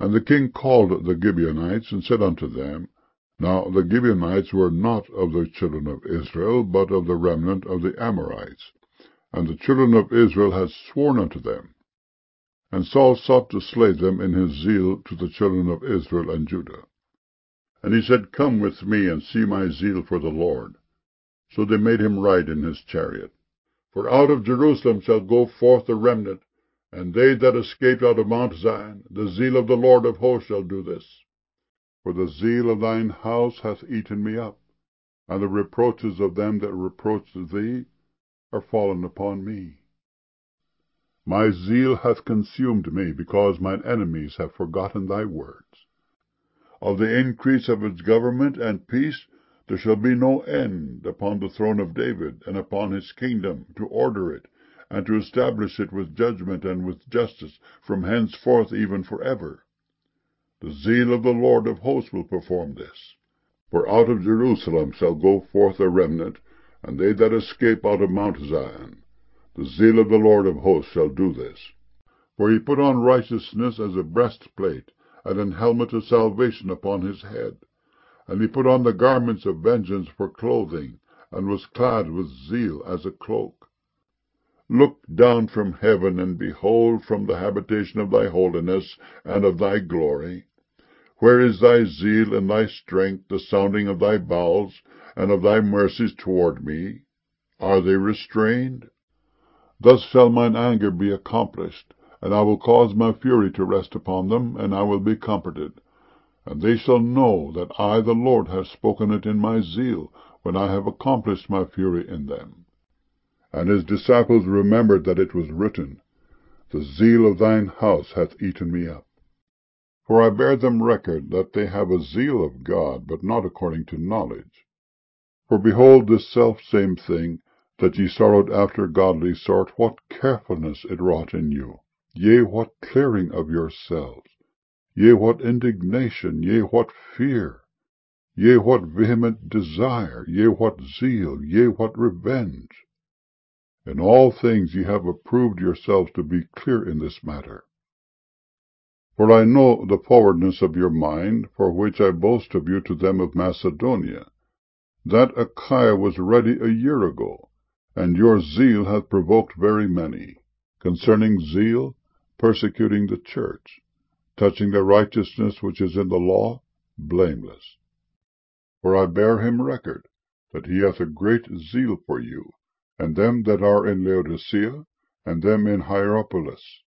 And the king called the Gibeonites, and said unto them, Now the Gibeonites were not of the children of Israel, but of the remnant of the Amorites. And the children of Israel had sworn unto them. And Saul sought to slay them in his zeal to the children of Israel and Judah. And he said, Come with me, and see my zeal for the Lord. So they made him ride in his chariot. For out of Jerusalem shall go forth the remnant, and they that escaped out of Mount Zion. The zeal of the Lord of hosts shall do this. For the zeal of thine house hath eaten me up, and the reproaches of them that reproached thee are fallen upon me. My zeal hath consumed me, because mine enemies have forgotten thy words. Of the increase of its government and peace there shall be no end upon the throne of David, and upon his kingdom, to order it, and to establish it with judgment and with justice, from henceforth even forever. The zeal of the Lord of hosts will perform this. For out of Jerusalem shall go forth a remnant, and they that escape out of Mount Zion. The zeal of the Lord of hosts shall do this. For he put on righteousness as a breastplate, and an helmet of salvation upon his head. And he put on the garments of vengeance for clothing, and was clad with zeal as a cloak. Look down from heaven, and behold from the habitation of thy holiness and of thy glory. Where is thy zeal and thy strength, the sounding of thy bowels, and of thy mercies toward me? Are they restrained? Thus shall mine anger be accomplished, and I will cause my fury to rest upon them, and I will be comforted. And they shall know that I, the Lord, have spoken it in my zeal, when I have accomplished my fury in them. And his disciples remembered that it was written, The zeal of thine house hath eaten me up. For I bear them record that they have a zeal of God, but not according to knowledge. For behold, this selfsame thing, that ye sorrowed after godly sort, what carefulness it wrought in you! Yea, what clearing of yourselves! Yea, what indignation! Yea, what fear! Yea, what vehement desire! Yea, what zeal! Yea, what revenge! In all things ye have approved yourselves to be clear in this matter. For I know the forwardness of your mind, for which I boast of you to them of Macedonia, that Achaia was ready a year ago, and your zeal hath provoked very many. Concerning zeal, persecuting the church; touching the righteousness which is in the law, blameless. For I bear him record, that he hath a great zeal for you, and them that are in Laodicea, and them in Hierapolis.